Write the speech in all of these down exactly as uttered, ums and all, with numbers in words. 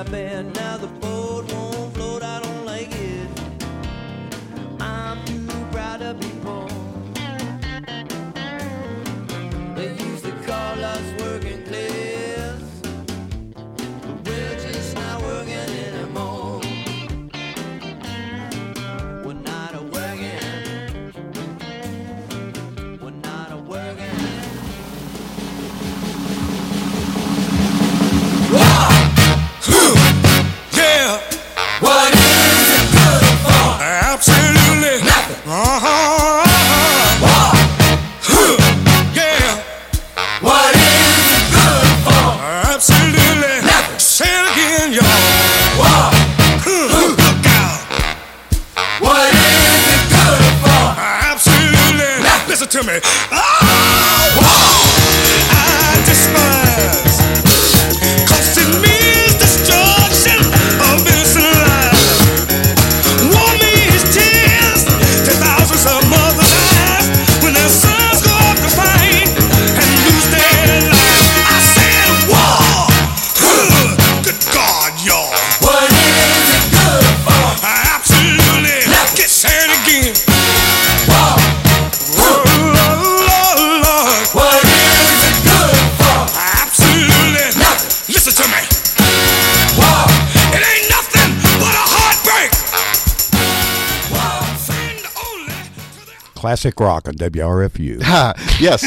I've been. Now the boat won't float, I don't like it. I'm too proud to be poor. They used to call us working class, but we're just not working anymore. We're not a working. We're not a working. Yeah. What is it good for? Absolutely nothing. Uh-huh. Uh-huh. Yeah. What is it good for? Absolutely nothing. Say it again, y'all. Look out. What is it good for? Absolutely nothing. Listen to me. Oh, I despise. Cause it means destruction of innocent lives. War means tears to thousands of mothers' eyes when their sons go off to fight and lose their lives. I said war. Good God, y'all. What is it good for? Absolutely. Get said again. War. What is it good for? Absolutely nothing. Listen to me. War. It ain't nothing but a heartbreak. War. Friend only to the Classic rock on W R F U. Yes.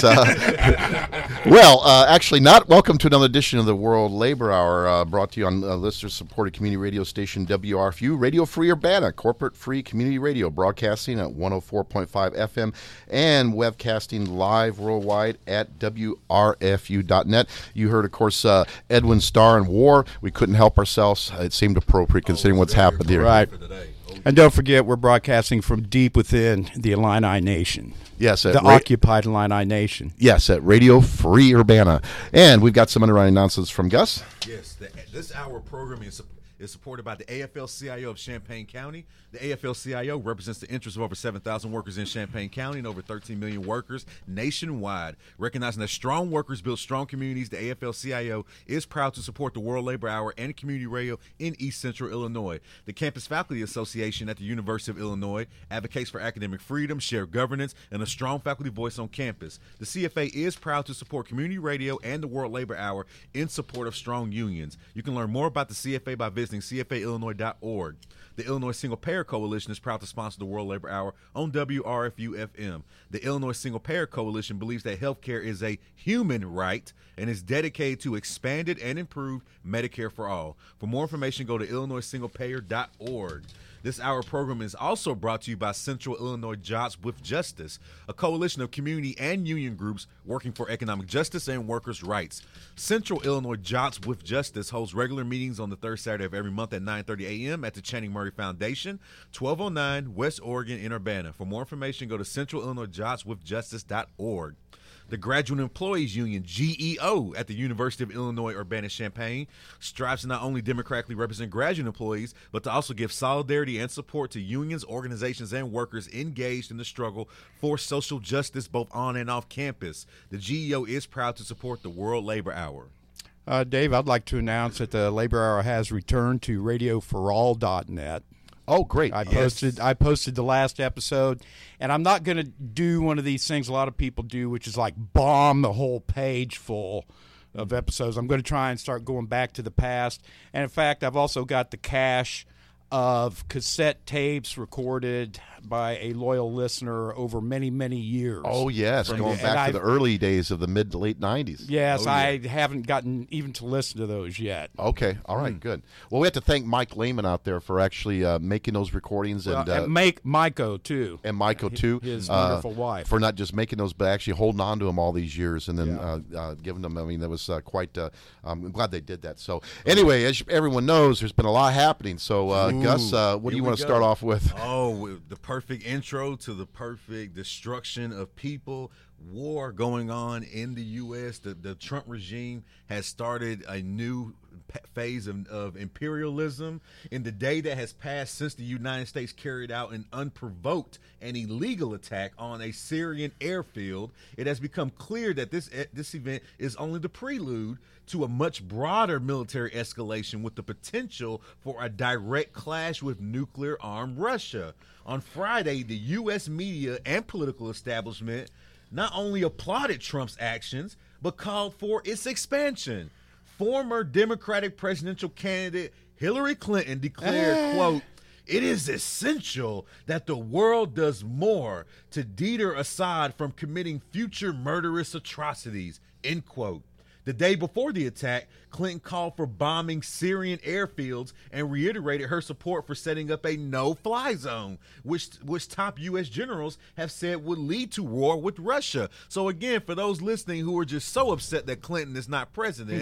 Uh, well, uh, actually not. Welcome to another edition of the World Labor Hour, uh, brought to you on uh, listener-supported community radio station W R F U, Radio Free Urbana, corporate-free community radio, broadcasting at one oh four point five F M and webcasting live worldwide at W R F U dot net. You heard, of course, uh, Edwin Starr and War. We couldn't help ourselves. It seemed appropriate considering what's happened here. Right. And don't forget, we're broadcasting from deep within the Illini Nation. Yes, at The ra- occupied Illini Nation. Yes, at Radio Free Urbana. And we've got some underwriting announcements from Gus. Yes, the, this hour programming is, is supported by the A F L C I O of Champaign County. The A F L C I O represents the interests of over seven thousand workers in Champaign County and over thirteen million workers nationwide. Recognizing that strong workers build strong communities, the A F L C I O is proud to support the World Labor Hour and community radio in East Central Illinois. The Campus Faculty Association at the University of Illinois advocates for academic freedom, shared governance, and a strong faculty voice on campus. The C F A is proud to support community radio and the World Labor Hour in support of strong unions. You can learn more about the C F A by visiting C F A illinois dot org. The Illinois Single Payer Coalition is proud to sponsor the World Labor Hour on W R F U F M. The Illinois Single Payer Coalition believes that health care is a human right and is dedicated to expanded and improved Medicare for all. For more information, go to illinois single payer dot org. This hour program is also brought to you by Central Illinois Jobs with Justice, a coalition of community and union groups working for economic justice and workers' rights. Central Illinois Jobs with Justice holds regular meetings on the third Saturday of every month at nine thirty a.m. at the Channing Murray Foundation, twelve oh nine West Oregon in Urbana. For more information, go to central illinois jobs with justice dot org. The Graduate Employees Union, G E O, at the University of Illinois Urbana-Champaign strives to not only democratically represent graduate employees, but to also give solidarity and support to unions, organizations, and workers engaged in the struggle for social justice both on and off campus. The G E O is proud to support the World Labor Hour. Uh, Dave, I'd like to announce that the Labor Hour has returned to radio for all dot net. Oh, great. I posted I posted the last episode, and I'm not going to do one of these things a lot of people do, which is like bomb the whole page full of episodes. I'm going to try and start going back to the past. And, in fact, I've also got the cache of cassette tapes recorded by a loyal listener over many, many years. Oh, yes, From going the- back and to the I've- early days of the mid to late nineties. Yes, Oh, yeah. I haven't gotten even to listen to those yet. Okay, all right, good. Well, we have to thank Mike Lehman out there for actually uh, making those recordings, and, Well, uh, and make Maiko, too. and Michael too, His uh, wonderful wife. for not just making those, but actually holding on to them all these years, and then Yeah. uh, uh, giving them. I mean, that was uh, quite. Uh, um, I'm glad they did that. So, anyway, as everyone knows, there's been a lot happening. So, uh, Ooh, Gus, uh, what do here you we want to go. start off with? Oh, the perfect intro to the perfect destruction of people. War going on in the U S The, the Trump regime has started a new p- phase of, of imperialism. In the day that has passed since the United States carried out an unprovoked and illegal attack on a Syrian airfield, it has become clear that this this event is only the prelude to a much broader military escalation with the potential for a direct clash with nuclear-armed Russia. On Friday, the U S media and political establishment not only applauded Trump's actions, but called for its expansion. Former Democratic presidential candidate Hillary Clinton declared, quote, "It is essential that the world does more to deter Assad from committing future murderous atrocities," end quote. The day before the attack, Clinton called for bombing Syrian airfields and reiterated her support for setting up a no-fly zone, which which top U S generals have said would lead to war with Russia. So again, for those listening who are just so upset that Clinton is not president,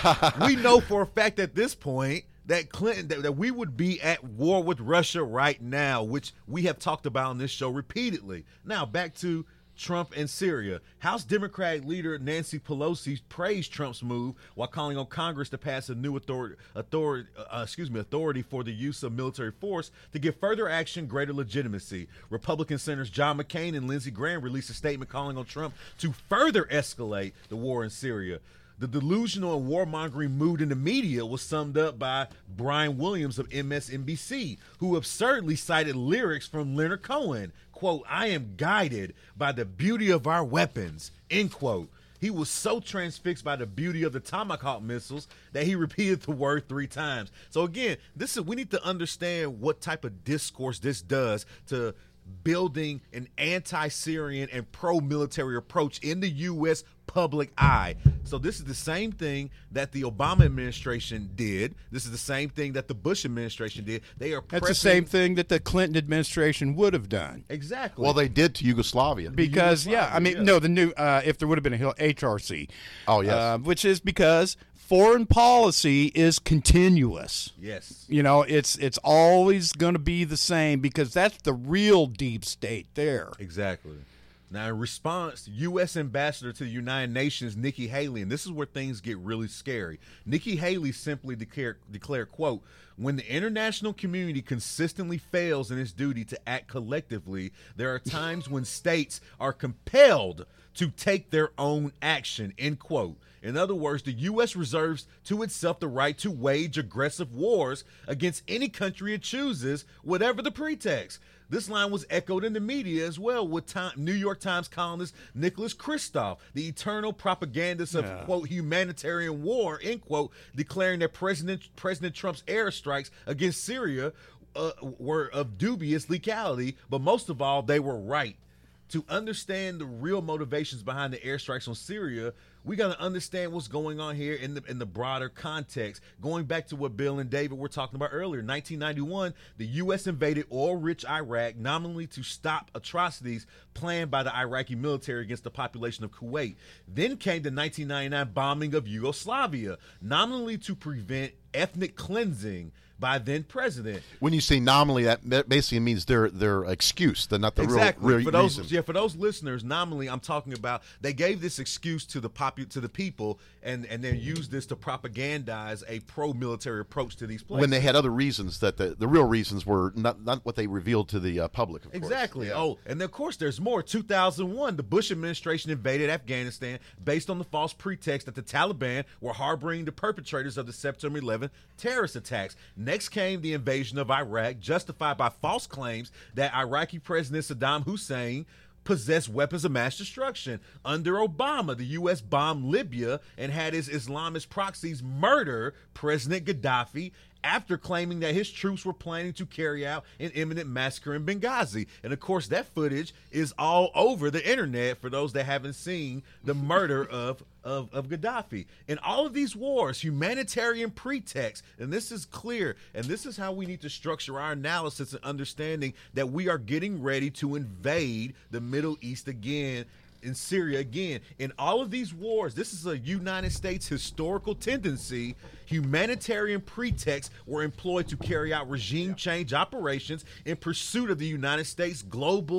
we know for a fact at this point that Clinton that, that we would be at war with Russia right now, which we have talked about on this show repeatedly. Now back to Trump and Syria. House Democratic leader Nancy Pelosi praised Trump's move while calling on Congress to pass a new authority, authority, uh, excuse me, authority for the use of military force to give further action greater legitimacy. Republican Senators John McCain and Lindsey Graham released a statement calling on Trump to further escalate the war in Syria. The delusional and warmongering mood in the media was summed up by Brian Williams of M S N B C, who absurdly cited lyrics from Leonard Cohen. Quote, "I am guided by the beauty of our weapons," end quote. He was so transfixed by the beauty of the Tomahawk missiles that he repeated the word three times. So again, this is we need to understand what type of discourse this does to building an anti-Syrian and pro-military approach in the U S public eye. So this is the same thing that the Obama administration did. This is the same thing that the Bush administration did. They are That's the same thing that the Clinton administration would have done. Exactly. Well, they did to Yugoslavia. Because, yeah, I mean, yeah. no, the new, uh, if there would have been a H R C. Oh, yes. Uh, which is because foreign policy is continuous. Yes. You know, it's it's always going to be the same because that's the real deep state there. Exactly. Now, in response, U S Ambassador to the United Nations, Nikki Haley, and this is where things get really scary. Nikki Haley simply declared, declared, quote, "When the international community consistently fails in its duty to act collectively, there are times when states are compelled to take their own action," end quote. In other words, the U S reserves to itself the right to wage aggressive wars against any country it chooses, whatever the pretext. This line was echoed in the media as well with time, New York Times columnist Nicholas Kristof, the eternal propagandist of, yeah. quote, humanitarian war, end quote, declaring that President President Trump's airstrikes against Syria uh, were of dubious legality, but most of all, they were right. To understand the real motivations behind the airstrikes on Syria, we got to understand what's going on here in the in the broader context. Going back to what Bill and David were talking about earlier, nineteen ninety-one, the U S invaded oil-rich Iraq nominally to stop atrocities planned by the Iraqi military against the population of Kuwait. Then came the nineteen ninety-nine bombing of Yugoslavia, nominally to prevent ethnic cleansing by then president. When you say nominally, that basically means their their excuse, they're not the exactly. real, real for those, reason. Yeah, for those listeners, nominally, I'm talking about they gave this excuse to the popu- to the people, and and then used this to propagandize a pro-military approach to these places. When they had other reasons that the, the real reasons were not not what they revealed to the uh, public. Of exactly. Course. Yeah. Oh, and of course, there's more. two thousand one, the Bush administration invaded Afghanistan based on the false pretext that the Taliban were harboring the perpetrators of the September eleventh terrorist attacks. Next came the invasion of Iraq, justified by false claims that Iraqi President Saddam Hussein possessed weapons of mass destruction. Under Obama, the U S bombed Libya and had its Islamist proxies murder President Gaddafi after claiming that his troops were planning to carry out an imminent massacre in Benghazi. And of course, that footage is all over the internet for those that haven't seen the murder of, of, of Gaddafi. In all of these wars, humanitarian pretext, and this is clear, and this is how we need to structure our analysis and understanding that we are getting ready to invade the Middle East again, in Syria again. In all of these wars, this is a United States historical tendency. Humanitarian pretexts were employed to carry out regime change operations in pursuit of the United States global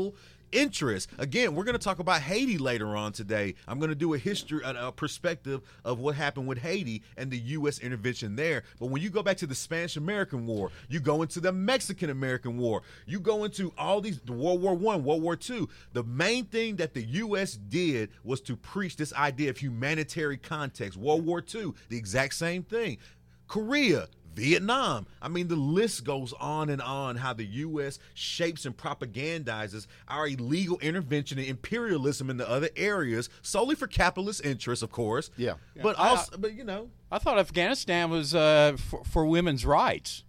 interest. Again, we're going to talk about Haiti later on today. I'm going to do a history, a, a perspective of what happened with Haiti and the U S intervention there. But when you go back to the Spanish-American War, you go into the Mexican-American War, you go into all these, the World War One, World War Two. The main thing that the U S did was to preach this idea of humanitarian context. World War Two, the exact same thing. Korea, Vietnam. I mean, the list goes on and on how the U S shapes and propagandizes our illegal intervention and imperialism in the other areas solely for capitalist interests, of course. Yeah. But I- also, but you know, I thought Afghanistan was uh, for, for women's rights.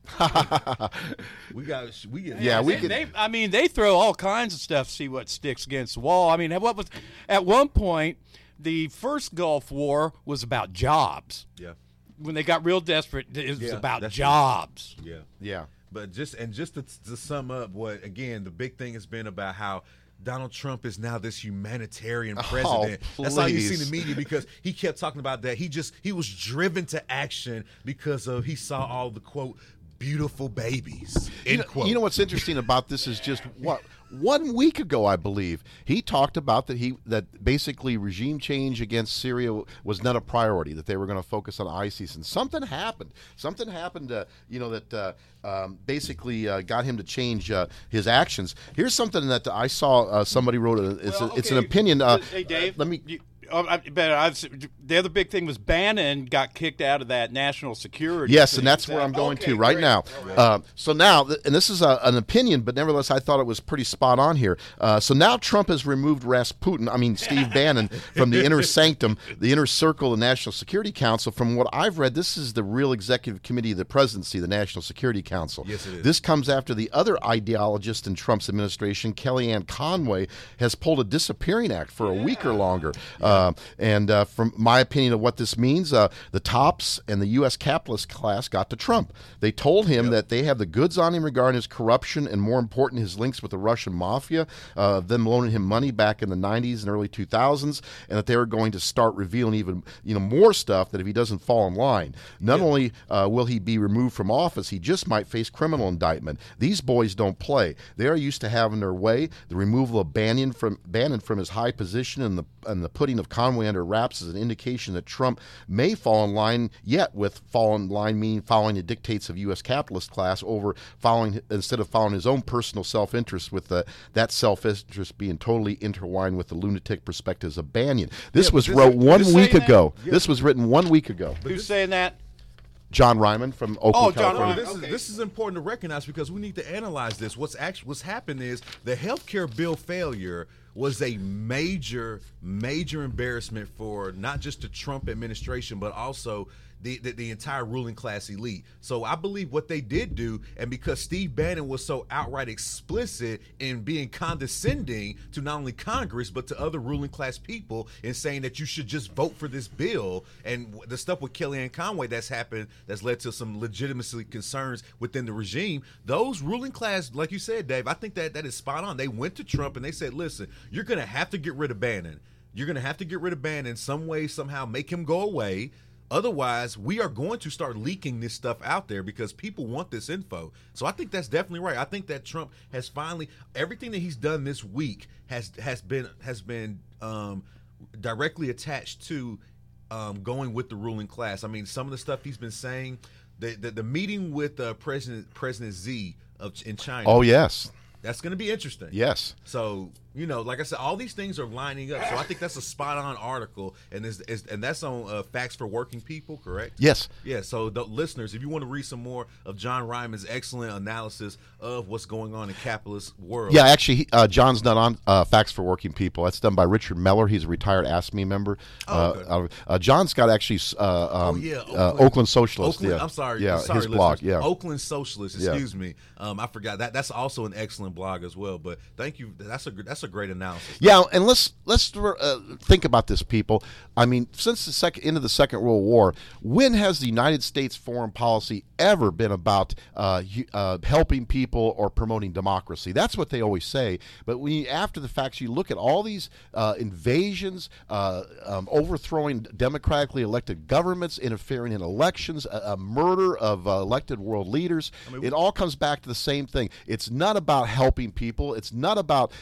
we got we get Yeah, we they, could- they, I mean, they throw all kinds of stuff to see what sticks against the wall. I mean, what was at one point the first Gulf War was about jobs. yeah, When they got real desperate, it was Yeah, about that's- jobs. yeah. Yeah. But just and just to, to sum up, what again the big thing has been about how Donald Trump is now this humanitarian president. Oh, That's all you see in please. the media because he kept talking about that. He just he was driven to action because of he saw all the quote beautiful babies. End You know, quote. you know what's interesting about this is just what one week ago, I believe, he talked about that he that basically regime change against Syria was not a priority. That they were going to focus on ISIS, and something happened. Something happened, uh, you know, that uh, um, basically uh, got him to change uh, his actions. Here's something that I saw. Uh, somebody wrote. A, it's, Well, a, it's an okay, opinion. Uh, hey, Dave. let me. You, oh, I, but I've, the other big thing was Bannon got kicked out of that national security. Yes, thing. and that's where I'm going Okay, to right great. now. All right. Uh, so now, th- and this is a, an opinion, but nevertheless, I thought it was pretty spot on here. Uh, so now Trump has removed Rasputin, I mean Steve Bannon, from the inner sanctum, the inner circle of the National Security Council. From what I've read, this is the real executive committee of the presidency, the National Security Council. Yes, it is. This comes after the other ideologist in Trump's administration, Kellyanne Conway, has pulled a disappearing act for a week or longer. Uh, and uh, from my opinion of what this means, uh, the tops and the U S capitalist class got to Trump. They told him that they have the goods on him regarding his corruption and, more important, his links with the Russian mafia, uh, them loaning him money back in the nineties and early two thousands, and that they were going to start revealing even you know more stuff that if he doesn't fall in line, not only uh, will he be removed from office, he just might face criminal indictment. These boys don't play. They are used to having their way. The removal of Bannon from Bannon from his high position and the and the putting of Conway under wraps is an indication that Trump may fall in line yet with fall in line meaning following the dictates of U S capitalist class over following instead of following his own personal self-interest, with the, that self-interest being totally intertwined with the lunatic perspectives of Bannon. This Yeah, but was this- wrote one who's week saying that? ago. This was written one week ago. Who's saying that? John Ryman from Oakland, Oh, John California. Ryman. This Okay. is this is important to recognize because we need to analyze this. What's actually what's happened is the healthcare bill failure was a major, major embarrassment for not just the Trump administration, but also the, the, the entire ruling class elite. So I believe what they did do, and because Steve Bannon was so outright explicit in being condescending to not only Congress, but to other ruling class people in saying that you should just vote for this bill, and the stuff with Kellyanne Conway that's happened that's led to some legitimacy concerns within the regime, those ruling class, like you said, Dave, I think that that is spot on. They went to Trump and they said, listen, you're going to have to get rid of Bannon. You're going to have to get rid of Bannon in some way, somehow make him go away. Otherwise, we are going to start leaking this stuff out there because people want this info. So I think that's definitely right. I think that Trump has finally everything that he's done this week has has been has been um, directly attached to um, going with the ruling class. I mean, some of the stuff he's been saying, the the, the meeting with uh, President President Xi of in China. Oh, yes. That's going to be interesting. Yes. So, you know, like I said, all these things are lining up. So I think that's a spot on article. And is, is and that's on uh, Facts for Working People, correct? Yes. Yeah. So, the listeners, if you want to read some more of John Ryman's excellent analysis of what's going on in capitalist world. Yeah, actually, he- uh, John's not on uh, Facts for Working People. That's done by Richard Meller. He's a retired ASME member. Oh, okay. uh, uh, John's got actually uh, um, Oh, yeah. uh, Oakland Socialist. Oakland, yeah. I'm sorry. Yeah, sorry, his blog. listeners. Yeah. Oakland Socialist. Yeah. Excuse me. Um, I forgot that. That's also an excellent blog as well. But thank you. That's a that's a great analysis. Yeah, and let's let's uh, think about this, people. I mean, since the second end of the Second World War, when has the United States foreign policy ever been about uh, hu- uh, helping people or promoting democracy? That's what they always say. But when you, after the facts, you look at all these uh, invasions, uh, um, overthrowing democratically elected governments, interfering in elections, a, a murder of uh, elected world leaders. mean, it all comes back to the same thing. It's not about helping people. It's not about uh, democracy.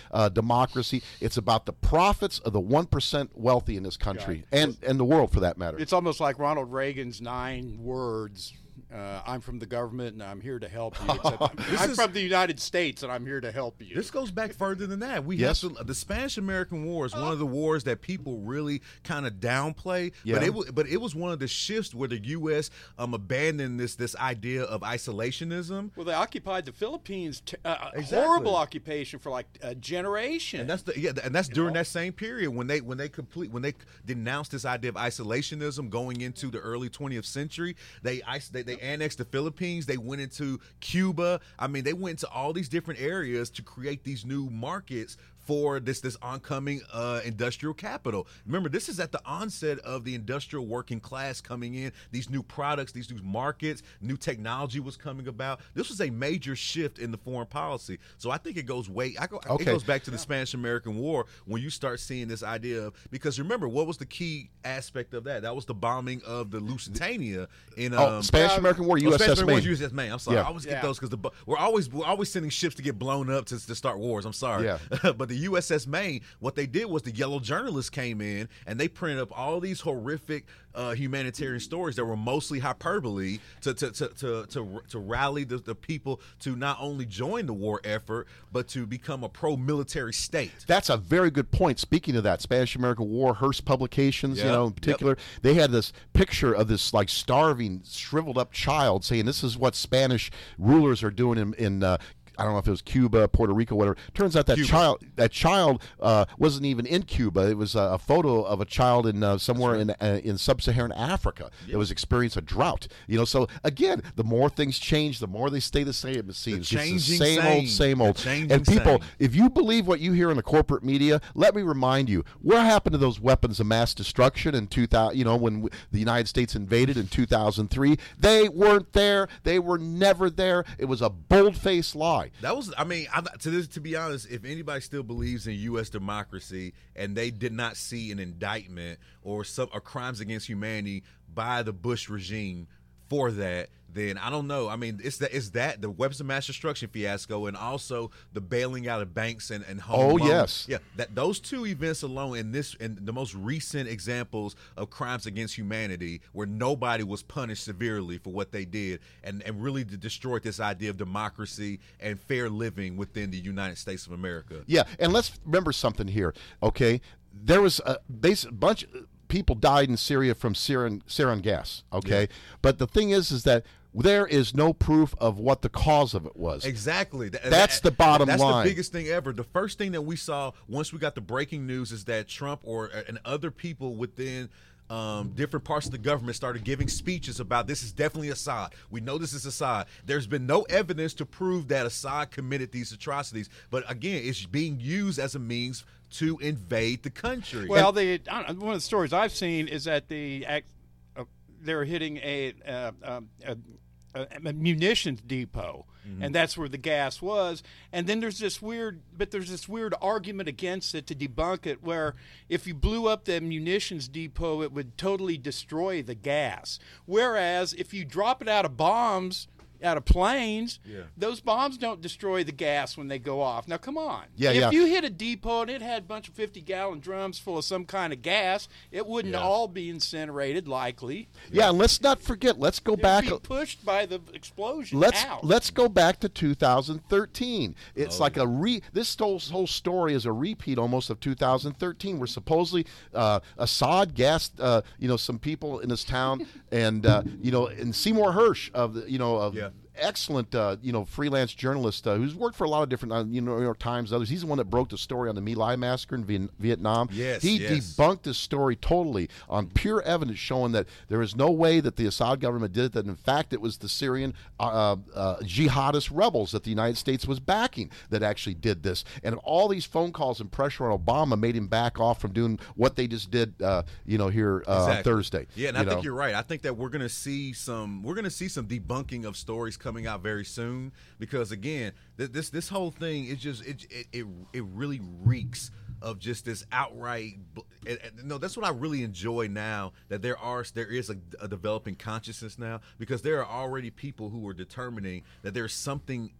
democracy. It's about the profits of the one percent wealthy in this country and, and the world, for that matter. It's almost like Ronald Reagan's nine words. Uh, I'm from the government and I'm here to help you. Except I'm, I'm is- from the United States and I'm here to help you. This goes back further than that. We Yes. have to, the Spanish-American War is one of the wars that people really kind of downplay. Yeah. But it wa- but it was one of the shifts where the U S um abandoned this this idea of isolationism. Well, they occupied the Philippines, t- uh, Exactly. horrible occupation for like a generation. And that's the yeah, and that's during know? that same period when they when they complete when they denounced this idea of isolationism going into the early twentieth century. They is- they, they annexed the Philippines. They went into Cuba. I mean, they went into all these different areas to create these new markets for this this oncoming uh, industrial capital. Remember, this is at the onset of the industrial working class coming in. These new products, these new markets, new technology was coming about. This was a major shift in the foreign policy. So I think it goes way. I go, Okay. It goes back to the Spanish-American War when you start seeing this idea of, because remember, what was the key aspect of that? That was the bombing of the Lusitania in um, Oh, Spanish-American War, oh, U S S Spanish-American War, Maine. U S S Maine. I'm sorry, Yeah. I always get Yeah. those because the we're always we're always sending ships to get blown up to, to start wars. I'm sorry, Yeah. but the U S S Maine, what they did was the yellow journalists came in and they printed up all these horrific uh, humanitarian stories that were mostly hyperbole to to to to to, to rally the, the people to not only join the war effort but to become a pro-military state. That's a very good point. Speaking of that, Spanish-American War, Hearst Publications, you Yep. know, in particular, they had this picture of this like starving, shriveled up child saying, "This is what Spanish rulers are doing in." in uh, I don't know if it was Cuba, Puerto Rico, whatever. Turns out that Cuba. child, that child uh, wasn't even in Cuba. It was a, a photo of a child in uh, somewhere in uh, in sub-Saharan Africa that was experiencing a drought. You know, so again, the more things change, the more they stay the same. It seems It's changing the same same. old, same The old. changing And people, same. if you believe what you hear in the corporate media, let me remind you, what happened to those weapons of mass destruction in two thousand? You know, when w- the United States invaded in two thousand three, they weren't there. They were never there. It was a bold-faced lie. That was, I mean, I, to this, to be honest, if anybody still believes in U S democracy and they did not see an indictment or some or crimes against humanity by the Bush regime for that, then I don't know. I mean, it's that it's that the weapons of mass destruction fiasco and also the bailing out of banks and, and home Oh, loans. yes. Yeah, that those two events alone and this and the most recent examples of crimes against humanity where nobody was punished severely for what they did and, and really destroyed this idea of democracy and fair living within the United States of America. Yeah, and let's remember something here, okay? There was a base, bunch people died in Syria from sarin, sarin gas, okay? Yeah. But the thing is, is that there is no proof of what the cause of it was. Exactly. Th- That's that- the bottom that's line. the biggest thing ever. The first thing that we saw once we got the breaking news is that Trump or and other people within um, different parts of the government started giving speeches about this is definitely Assad. We know this is Assad. There's been no evidence to prove that Assad committed these atrocities. But again, it's being used as a means to invade the country. Well, the I don't know, one of the stories I've seen is that the act, uh, they're hitting a, uh, um, a, a, a munitions depot, Mm-hmm. and that's where the gas was. And then there's this weird, but there's this weird argument against it to debunk it, where if you blew up the munitions depot, it would totally destroy the gas. Whereas if you drop it out of bombs. Out of planes, Yeah. those bombs don't destroy the gas when they go off. Now, come on. Yeah, if yeah. you hit a depot and it had a bunch of fifty-gallon drums full of some kind of gas, it wouldn't Yeah. all be incinerated, likely. Yeah, and let's not forget, let's go It back. would be pushed by the explosion Let's out. let's go back to two thousand thirteen. It's Oh. like a re. This whole, whole story is a repeat almost of two thousand thirteen, where supposedly uh, Assad gassed uh, you know some people in this town, and uh, you know and Seymour Hersh of the you know of. Yeah. Excellent, uh, you know, freelance journalist uh, who's worked for a lot of different, uh, you know, New York Times, others. He's the one that broke the story on the My Lai massacre in Vien- Vietnam. Yes, he yes. debunked this story totally on pure evidence showing that there is no way that the Assad government did it. That in fact it was the Syrian uh, uh, jihadist rebels that the United States was backing that actually did this. And all these phone calls and pressure on Obama made him back off from doing what they just did, uh, you know, here uh, on Exactly. Thursday. Yeah, and you I think know? you're right. I think that we're gonna see some we're gonna see some debunking of stories coming out very soon because again, th- this this whole thing is just it it it, it really reeks of just this outright. bl- And, and, no, that's what I really enjoy now that there are there is a, a developing consciousness now because there are already people who are determining that there's something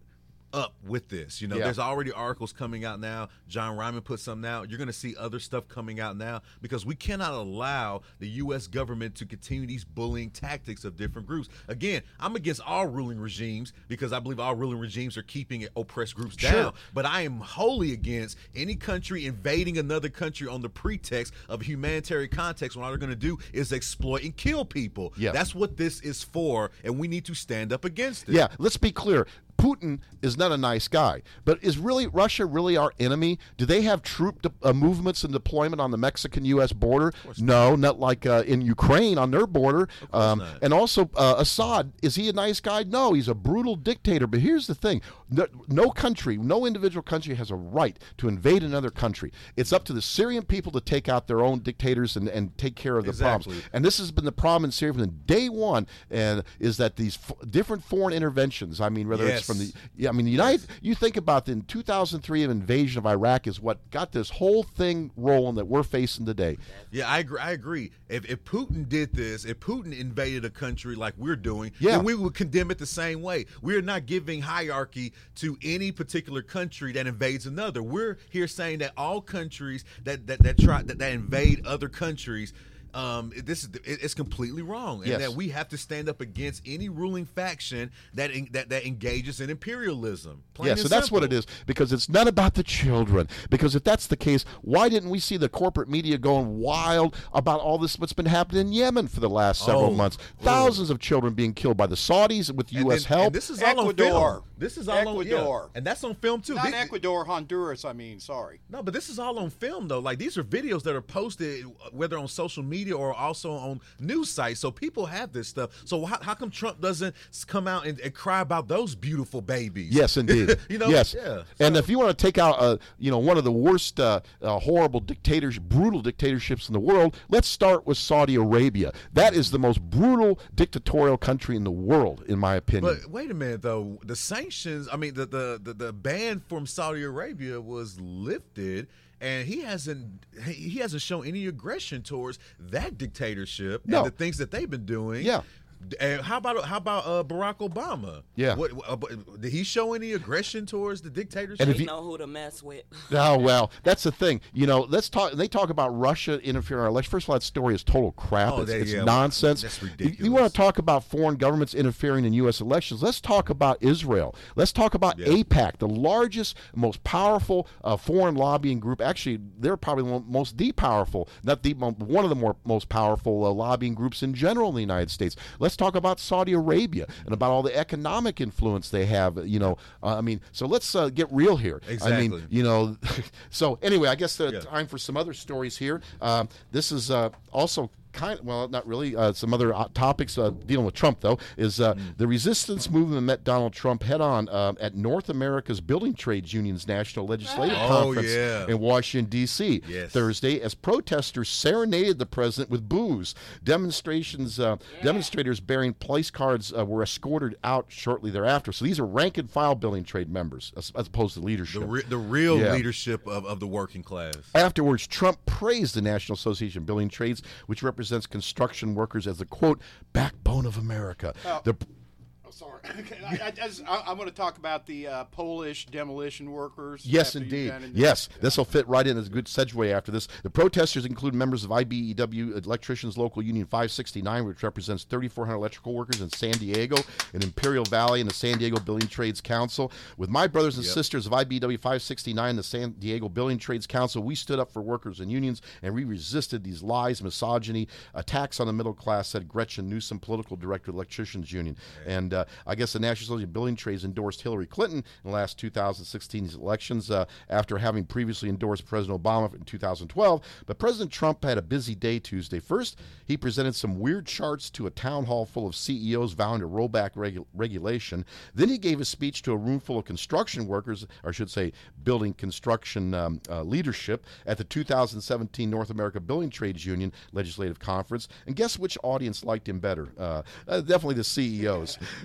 up with this. You know, Yeah. there's already articles coming out now. John Ryman put something out. You're going to see other stuff coming out now because we cannot allow the U S government to continue these bullying tactics of different groups. Again, I'm against all ruling regimes because I believe all ruling regimes are keeping oppressed groups down. Sure. But I am wholly against any country invading another country on the pretext of humanitarian context when all they're going to do is exploit and kill people. Yeah. That's what this is for, and we need to stand up against it. Yeah, let's be clear. Putin is not a nice guy, but is really Russia really our enemy? Do they have troop de- uh, movements and deployment on the Mexican-U S border? No, not like uh, in Ukraine on their border. Um, not. and also, uh, Assad, is he a nice guy? No, he's a brutal dictator. But here's the thing. No, no country, no individual country has a right to invade another country. It's up to the Syrian people to take out their own dictators and, and take care of the Exactly. problems. And this has been the problem in Syria from day one, and is that these f- different foreign interventions, I mean, whether Yes. it's from the yeah, I mean, the United. You think about the in two thousand three invasion of Iraq is what got this whole thing rolling that we're facing today. Yeah, I agree. I agree. If, if Putin did this, if Putin invaded a country like we're doing, Yeah. then we would condemn it the same way. We're not giving hierarchy to any particular country that invades another. We're here saying that all countries that that that try that, that invade other countries. Um, this is it- it's completely wrong, and Yes. that we have to stand up against any ruling faction that en- that, that engages in imperialism. Plain Yeah, and so that's what it simple. is, because it's not about the children. Because if that's the case, why didn't we see the corporate media going wild about all this, what's been happening in Yemen for the last several Oh, months? Thousands of children being killed by the Saudis with And U S then- help. and this is all on Ecuador. film. This is all Ecuador. on yeah. and that's on film too. Not Thi- Ecuador, Honduras, I mean, sorry. No, but this is all on film though. Like these are videos that are posted whether on social media or also on news sites. So people have this stuff. So how, how come Trump doesn't s- come out and, and cry about those beautiful babies? Yes, indeed. you know, yes. Yeah. And So- if you want to take out, uh, you know, one of the worst, uh, uh, horrible dictators, brutal dictatorships in the world, let's start with Saudi Arabia. That is the most brutal dictatorial country in the world, in my opinion. But wait a minute though. The sanctions, I mean the the the, the ban from Saudi Arabia was lifted. And he hasn't he he hasn't shown any aggression towards that dictatorship No. and the things that they've been doing. Yeah. And how about how about uh, Barack Obama? Yeah. What, uh, did he show any aggression towards the dictatorship? And if They you- know who to mess with. Oh well, that's the thing. You know, let's talk. They talk about Russia interfering in our election. First of all, that story is total crap. Oh, it's they- it's yeah, nonsense. that's You- ridiculous. You, want to talk about foreign governments interfering in U S elections? Let's talk about Israel. Let's talk about Yeah. AIPAC, the largest, most powerful uh, foreign lobbying group. Actually, they're probably the most the powerful, not the mo- one of the more most powerful uh, lobbying groups in general in the United States. Let's talk about Saudi Arabia and about all the economic influence they have. You know, uh, I mean, so let's uh, get real here. I Exactly. mean, you know, so anyway, I guess the Yeah. time for some other stories here. Um, this is uh, also kind of, well, not really, uh, some other uh, topics uh, dealing with Trump, though, is uh, Mm. the resistance movement met Donald Trump head on uh, at North America's Building Trades Union's National Legislative Oh, Conference yeah. in Washington, D C Yes. Thursday as protesters serenaded the president with booze. Demonstrations, uh, Demonstrators bearing place cards uh, were escorted out shortly thereafter. So these are rank and file building trade members as, as opposed to leadership. the re- the real Yeah. leadership of, of the working class. Afterwards, Trump praised the National Association of Building Trades, which represents construction workers, as the, quote, backbone of America. The, Oh, sorry. I, I, just- I, I'm going to talk about the uh, Polish demolition workers. yes, after you've indeed. done it. Yes, this will fit right in as a good segue after this. The protesters include members of I B E W Electricians Local Union five sixty-nine, which represents thirty-four hundred electrical workers in San Diego, in Imperial Valley, and the San Diego Building Trades Council. With my brothers and Yep. sisters of I B E W five sixty-nine, the San Diego Building Trades Council, we stood up for workers and unions, and we resisted these lies, misogyny, attacks on the middle class, said Gretchen Newsom, political director of the Electricians Union. And uh, I guess the National Association of Building Trades endorsed Hillary Clinton in the last two thousand sixteen elections uh, after having previously endorsed President Obama in two thousand twelve. But President Trump had a busy day Tuesday. First, he presented some weird charts to a town hall full of C E Os vowing to roll back regu- regulation. Then he gave a speech to a room full of construction workers, or I should say building construction um, uh, leadership, at the two thousand seventeen North America Building Trades Union Legislative Conference. And guess which audience liked him better? Uh, uh, definitely the C E Os.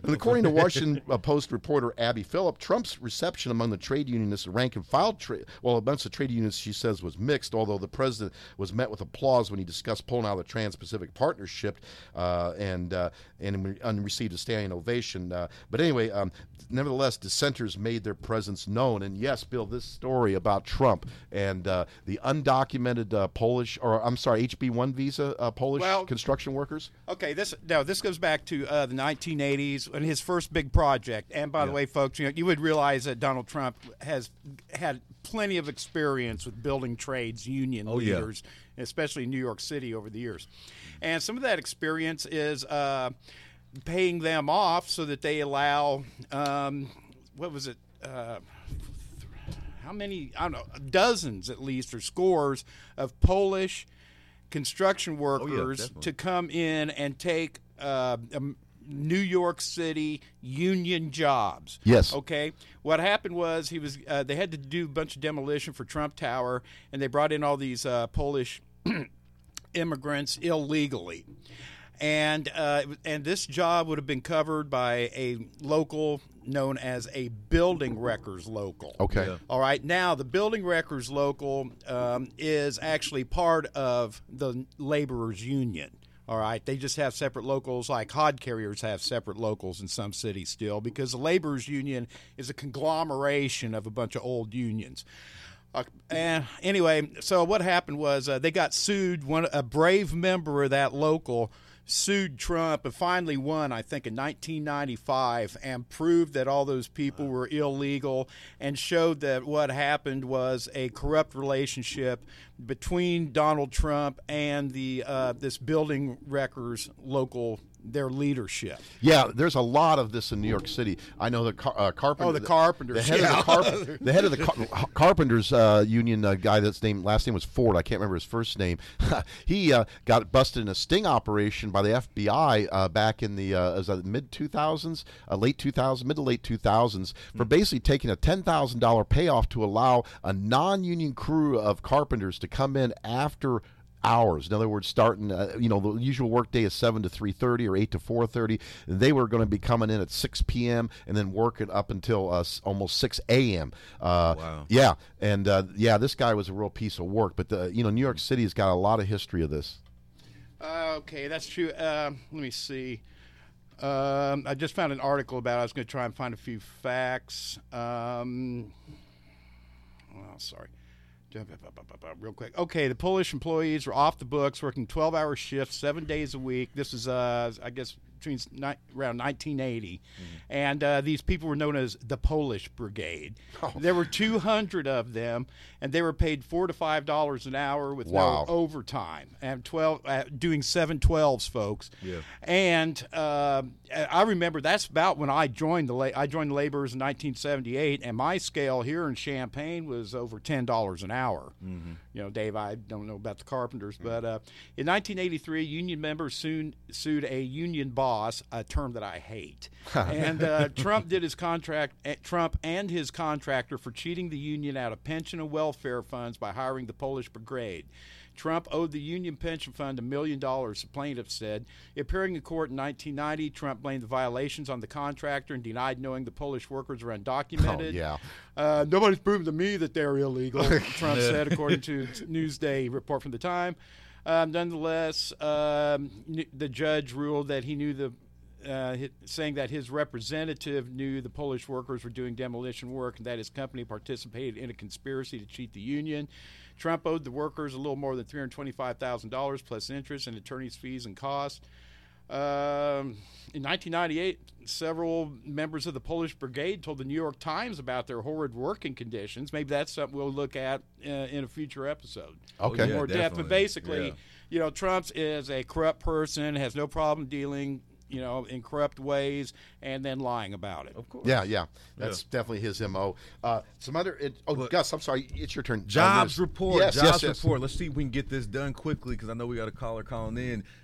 And according to Washington Post reporter Abby Phillip, Trump's reception among the trade unionists, the rank and file trade, well, amongst the trade unionists, she says, was mixed, although the president was met with applause when he discussed pulling out of the Trans-Pacific Partnership uh, and, uh, and and received a standing ovation. Uh, but anyway, um, nevertheless, dissenters made their presence known. And yes, Bill, this story about Trump and uh, the undocumented uh, Polish, or I'm sorry, H B one visa uh, Polish Well, construction workers. Okay, this no, this goes back to uh, the nineteen eighties and his first big project. And by the way, folks, you know, you would realize that Donald Trump has had plenty of experience with building trades union Oh, yeah. leaders, especially in New York City over the years. And some of that experience is uh, paying them off so that they allow, um, what was it? Uh, how many? I don't know, dozens at least, or scores of Polish construction workers definitely. to come in and take uh, um, New York City union jobs. Yes. Okay. What happened was he was uh, they had to do a bunch of demolition for Trump Tower, and they brought in all these uh, Polish immigrants illegally. And uh, and this job would have been covered by a local known as a building wreckers local. Okay. Yeah. All right. Now, the building wreckers local um, is actually part of the laborers union. All right. They just have separate locals, like hod carriers have separate locals in some cities still, because the laborers union is a conglomeration of a bunch of old unions. Uh, and anyway, so what happened was uh, they got sued. One a brave member of that local sued Trump and finally won, I think, in nineteen ninety-five, and proved that all those people were illegal, and showed that what happened was a corrupt relationship between Donald Trump and the uh, this building wreckers local, their leadership. Yeah, there's a lot of this in New York City. I know the car, uh, carpenter. Oh, the carpenters. The head Yeah. of the, carp- the head of the car- carpenters uh, union uh, guy. That's name last name was Ford. I can't remember his first name. he uh, got busted in a sting operation by the F B I uh, back in the uh, was that mid two thousands, uh, late two thousands, mid to late two thousands, for basically taking a ten thousand dollar payoff to allow a non-union crew of carpenters to come in after hours. In other words, starting, uh, you know, the usual workday is seven to three thirty or eight to four thirty. They were going to be coming in at six p.m. and then working up until uh, almost six a.m. Uh, Wow. Yeah, and uh, yeah, this guy was a real piece of work. But the, you know, New York City has got a lot of history of this. Uh, okay, that's true. Uh, let me see. Um, I just found an article about it. I was going to try and find a few facts. Um, oh, sorry. Real quick. Okay, the Polish employees were off the books, working twelve-hour shifts, seven days a week. This is, uh, I guess, between ni- around nineteen eighty. Mm-hmm. And uh, these people were known as the Polish Brigade. Oh. There were two hundred of them, and they were paid four to five dollars an hour with Wow. no overtime. And twelve, uh, doing seven twelves, folks. Yeah. And uh, I remember that's about when I joined the la- I joined the laborers in nineteen seventy-eight, and my scale here in Champaign was over ten dollars an hour. Mm-hmm. You know, Dave, I don't know about the carpenters, mm-hmm. but uh, in nineteen eighty-three, union members soon sued a union boss, a term that I hate, and uh, Trump did his contract. Uh, Trump and his contractor for cheating the union out of pension and welfare funds by hiring the Polish Brigade. Trump owed the union pension fund a million dollars, the plaintiff said. Appearing in court in nineteen ninety, Trump blamed the violations on the contractor and denied knowing the Polish workers were undocumented. Oh, yeah. Uh, nobody's proven to me that they're illegal, Trump said, according to Newsday report from the time. Um, nonetheless, um, the judge ruled that he knew the Uh, saying that his representative knew the Polish workers were doing demolition work and that his company participated in a conspiracy to cheat the union. Trump owed the workers a little more than three hundred twenty-five thousand dollars plus interest and attorney's fees and costs. Um, in nineteen ninety-eight, several members of the Polish Brigade told the New York Times about their horrid working conditions. Maybe that's something we'll look at uh, in a future episode. Okay. More Yeah, depth. But definitely. basically, Yeah. you know, Trump is a corrupt person, has no problem dealing, you know, in corrupt ways, and then lying about it. Of course. Yeah, yeah, that's definitely his M O. Uh, some other. It, oh, Look, Gus, I'm sorry, it's your turn. Jobs Uh, report. Yes, Jobs yes, yes. report. Let's see if we can get this done quickly because I know we got a caller calling in.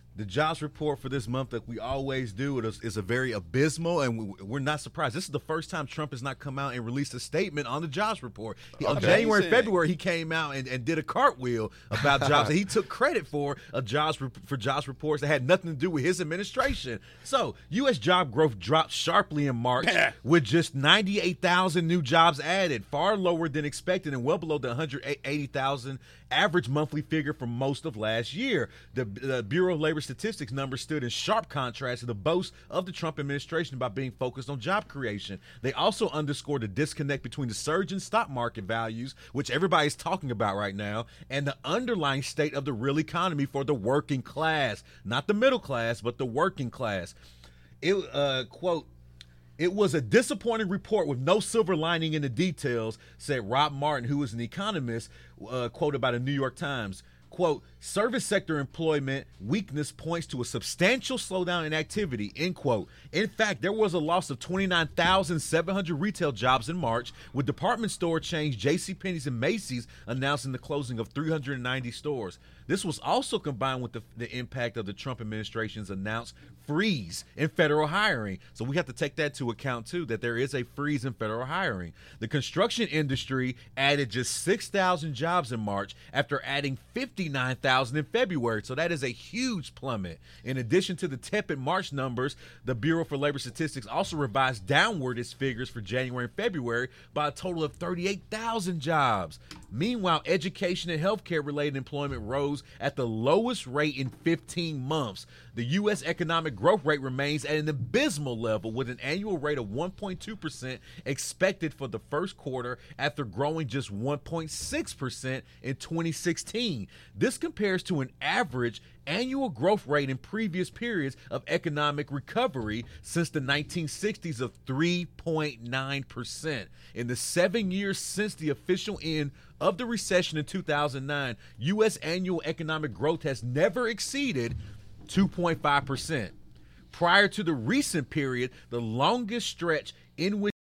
The jobs report for this month that we always do it is, is a very abysmal, and we, we're not surprised. This is the first time Trump has not come out and released a statement on the jobs report. He, on January, February, he came out and, and did a cartwheel about jobs that he took credit for a jobs re- for jobs reports that had nothing to do with his administration. So, U S job growth dropped sharply in March with just ninety-eight thousand new jobs added, far lower than expected and well below the one hundred eighty thousand average monthly figure for most of last year. The, the Bureau of Labor Statistics numbers stood in sharp contrast to the boast of the Trump administration about being focused on job creation. They also underscored the disconnect between the surge in stock market values, which everybody's talking about right now, and the underlying state of the real economy for the working class. Not the middle class, but the working class. It, uh, quote, "It was a disappointing report with no silver lining in the details," said Rob Martin, who is an economist, uh, quoted by the New York Times. Quote, "Service sector employment weakness points to a substantial slowdown in activity," end quote. In fact, there was a loss of twenty-nine thousand seven hundred retail jobs in March, with department store chains JCPenney's and Macy's announcing the closing of three hundred ninety stores. This was also combined with the, the impact of the Trump administration's announced freeze in federal hiring. So we have to take that into account, too, that there is a freeze in federal hiring. The construction industry added just six thousand jobs in March after adding fifty-nine thousand in February. So that is a huge plummet. In addition to the tepid March numbers, the Bureau for Labor Statistics also revised downward its figures for January and February by a total of thirty-eight thousand jobs. Meanwhile, education and healthcare related employment rose at the lowest rate in fifteen months. The U S economic growth rate remains at an abysmal level, with an annual rate of one point two percent expected for the first quarter after growing just one point six percent in twenty sixteen. This compares to an average annual growth rate in previous periods of economic recovery since the nineteen sixties of three point nine percent. In the seven years since the official end of the recession in two thousand nine, U S annual economic growth has never exceeded two point five percent. Prior to the recent period, the longest stretch in which